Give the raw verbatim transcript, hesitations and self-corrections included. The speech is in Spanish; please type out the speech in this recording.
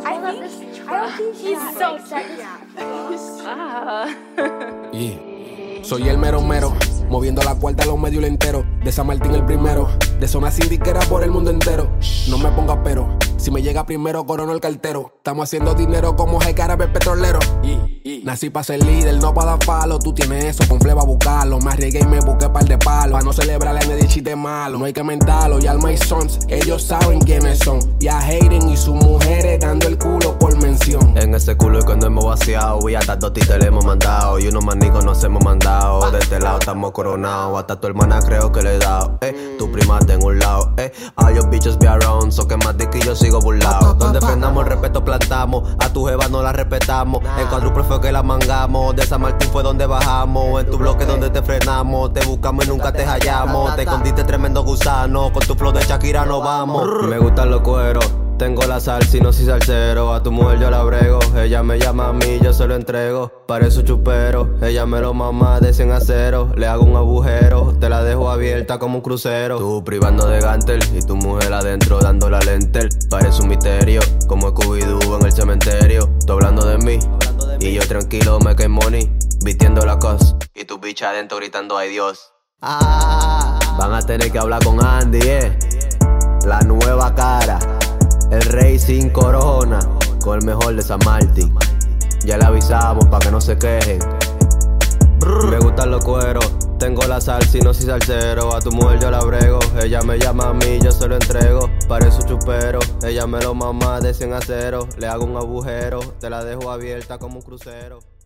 I think he's so sexy. Ah. Yeah. Soy el mero mero, moviendo la cuarta a los medios enteros. De San Martín el primero, de zona sindiquera por el mundo entero. No me ponga pero, si me llega primero corono el cartero. Estamos haciendo dinero como Jaicaras el petrolero. Yeah, yeah. Nací pa' ser líder, no pa' dar palo. Tú tienes eso, con fleva buscarlo. Me arriesgué y me busqué par de palos. Pa' no celebrar a nadie chiste malo. No hay que mentarlo, y al my sons, ellos saben quiénes son. Y a Hayden y sus mujeres dando el culo por mención. En ese culo es cuando hemos vaciado. Y hasta dos títeres le hemos mandado. Y unos manicos nos hemos mandado. De este lado estamos coronados. Hasta tu hermana creo que le he dado. Eh, tu prima en un lado. Eh, all your bitches be around. So que más de que yo sigo burlado. Donde frenamos el respeto plantamos. A tu jeva no la respetamos. En cuádruple fue que la mangamos. De San Martín fue donde bajamos. En tu bloque donde te frenamos. Te buscamos y nunca te hallamos. Te escondiste tremendo gusano. Con tu flow de Shakira no vamos. Me gustan los cueros. Tengo la sal, si no soy salsero. A tu mujer yo la brego. Ella me llama a mí, yo se lo entrego. Parece un chupero. Ella me lo mama de cien a cero. Le hago un agujero. Te la dejo abierta como un crucero. Tú privando de Gantel y tu mujer adentro dando la lentel. Parece un misterio, como Scooby-Doo en el cementerio. Tú hablando de mí y yo tranquilo me quedo money. Vistiendo la cos y tu bicha adentro gritando ay Dios. Ah, van a tener que hablar con Andy, eh. La nueva cara. El rey sin corona, con el mejor de San Martín. Ya le avisamos pa' que no se quejen. Me gustan los cueros, tengo la sal, si no soy salsero. A tu mujer yo la brego, ella me llama a mí, yo se lo entrego. Parece un chupero, ella me lo mama de cien a cero. Le hago un agujero, te la dejo abierta como un crucero.